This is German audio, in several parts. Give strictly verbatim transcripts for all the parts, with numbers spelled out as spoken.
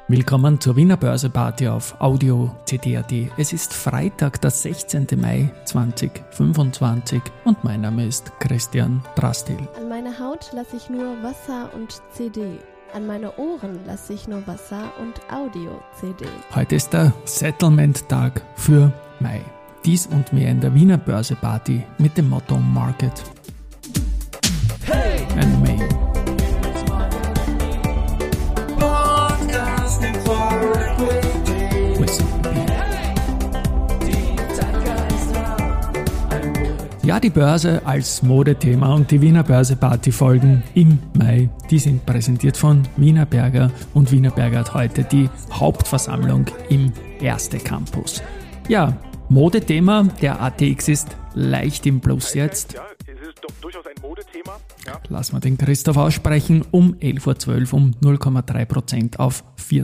Willkommen zur Wiener Börse-Party auf Audio C D punkt A T. Es ist Freitag, der sechzehnten Mai zweitausendfünfundzwanzig und mein Name ist Christian Drastil. An meine Haut lasse ich nur Wasser und C D. An meine Ohren lasse ich nur Wasser und Audio-C D. Heute ist der Settlement-Tag für Mai. Dies und mehr in der Wiener Börse-Party mit dem Motto Market hey! And May. Ja, die Börse als Modethema und die Wiener Börse-Party folgen im Mai. Die sind präsentiert von Wienerberger und Wienerberger hat heute die Hauptversammlung im Erste Campus. Ja, Modethema, der A T X ist leicht im Plus jetzt. Ja, es ist doch durchaus ein Modethema. Ja. Lassen wir den Christoph aussprechen, um elf Uhr zwölf um null Komma drei Prozent auf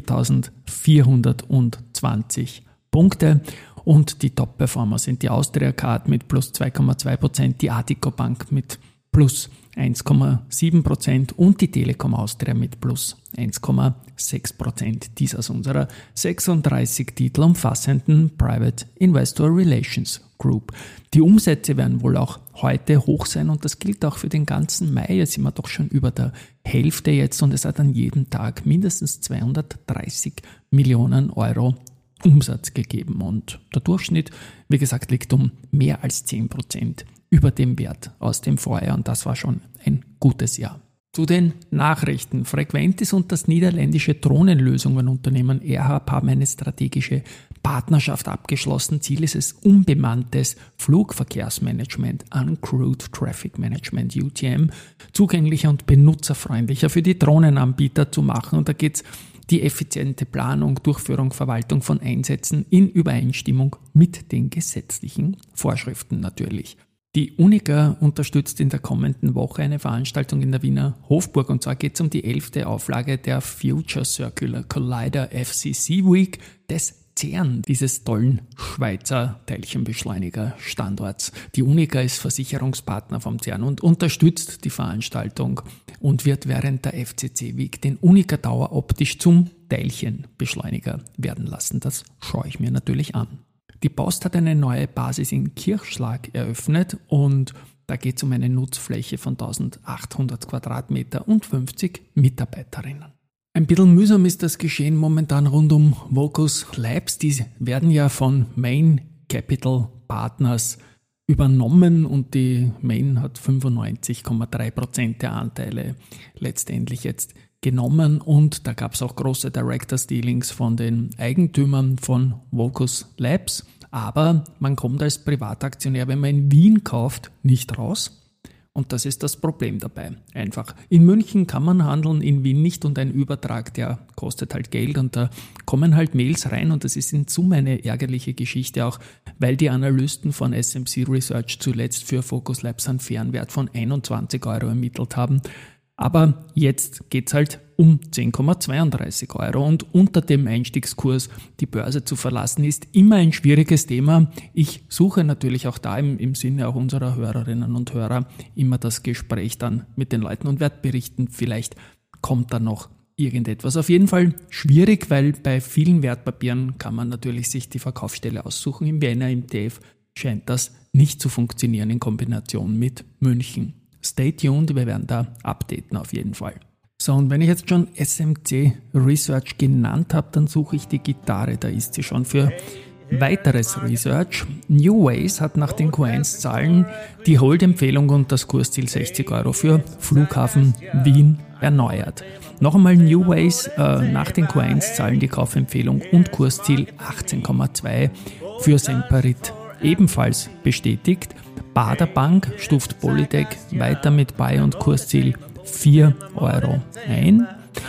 viertausendvierhundertzwanzig Punkte. Und die Top-Performer sind die Austria Card mit plus zwei Komma zwei Prozent, die Addiko Bank mit plus eins Komma sieben Prozent und die Telekom Austria mit plus eins Komma sechs Prozent. Dies aus unserer sechsunddreißig Titel umfassenden Private Investor Relations Group. Die Umsätze werden wohl auch heute hoch sein und das gilt auch für den ganzen Mai. Jetzt sind wir doch schon über der Hälfte jetzt und es hat an jedem Tag mindestens zweihundertdreißig Millionen Euro Umsatz gegeben und der Durchschnitt, wie gesagt, liegt um mehr als zehn Prozent über dem Wert aus dem Vorjahr und das war schon ein gutes Jahr. Zu den Nachrichten. Frequentis und das niederländische Drohnenlösungenunternehmen AirHub haben eine strategische Partnerschaft abgeschlossen. Ziel ist es, unbemanntes Flugverkehrsmanagement, Uncrewed Traffic Management, U T M, zugänglicher und benutzerfreundlicher für die Drohnenanbieter zu machen und da geht es die effiziente Planung, Durchführung, Verwaltung von Einsätzen in Übereinstimmung mit den gesetzlichen Vorschriften natürlich. Die Unica unterstützt in der kommenden Woche eine Veranstaltung in der Wiener Hofburg und zwar geht es um die elfte Auflage der Future Circular Collider F C C Week des CERN, dieses tollen Schweizer Teilchenbeschleuniger-Standorts. Die Unica ist Versicherungspartner vom CERN und unterstützt die Veranstaltung und wird während der F C C Week den Unica Tower optisch zum Teilchenbeschleuniger werden lassen. Das schaue ich mir natürlich an. Die Post hat eine neue Basis in Kirchschlag eröffnet und da geht es um eine Nutzfläche von eintausendachthundert Quadratmeter und fünfzig Mitarbeiterinnen. Ein bisschen mühsam ist das Geschehen momentan rund um Vocus Labs. Die werden ja von Main Capital Partners übernommen und die Main hat fünfundneunzig Komma drei Prozent der Anteile letztendlich jetzt genommen und da gab es auch große Directors Dealings von den Eigentümern von Vocus Labs. Aber man kommt als Privataktionär, wenn man in Wien kauft, nicht raus. Und das ist das Problem dabei. Einfach. In München kann man handeln, in Wien nicht und ein Übertrag, der kostet halt Geld und da kommen halt Mails rein und das ist in Summe eine ärgerliche Geschichte auch, weil die Analysten von S M C Research zuletzt für Vocus Labs einen fairen Wert von einundzwanzig Euro ermittelt haben. Aber jetzt geht's halt um zehn Komma zweiunddreißig Euro und unter dem Einstiegskurs die Börse zu verlassen ist immer ein schwieriges Thema. Ich suche natürlich auch da im, im Sinne auch unserer Hörerinnen und Hörer immer das Gespräch dann mit den Leuten und werde berichten, vielleicht kommt da noch irgendetwas. Auf jeden Fall schwierig, weil bei vielen Wertpapieren kann man natürlich sich die Verkaufsstelle aussuchen. Im Wiener M T F scheint das nicht zu funktionieren in Kombination mit München. Stay tuned, wir werden da updaten auf jeden Fall. So, und wenn ich jetzt schon S M C Research genannt habe, dann suche ich die Gitarre, da ist sie schon für weiteres Research. New Ways hat nach den Q eins Zahlen die Hold-Empfehlung und das Kursziel sechzig Euro für Flughafen Wien erneuert. Noch einmal New Ways, äh, nach den Q eins Zahlen die Kaufempfehlung und Kursziel achtzehn Komma zwei für Semperit ebenfalls bestätigt. Bader Bank stuft Polytech weiter mit Buy- und Kursziel vier Euro ein.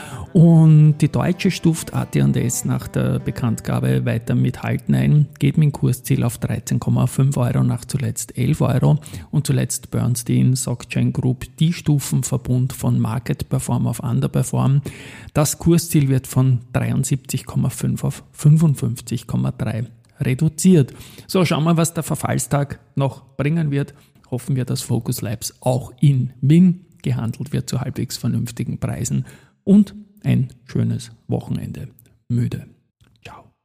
Und die Deutsche stuft A T und S nach der Bekanntgabe weiter mit Halten ein, geht mit dem Kursziel auf dreizehn Komma fünf Euro nach zuletzt elf Euro. Und zuletzt Bernstein, SocGen Group, die Stufenverbund von Market Perform auf Underperform. Das Kursziel wird von dreiundsiebzig Komma fünf auf fünfundfünfzig Komma drei reduziert. So, schauen wir, was der Verfallstag noch bringen wird. Hoffen wir, dass Vocus Labs auch in Wien gehandelt wird zu halbwegs vernünftigen Preisen und ein schönes Wochenende müde.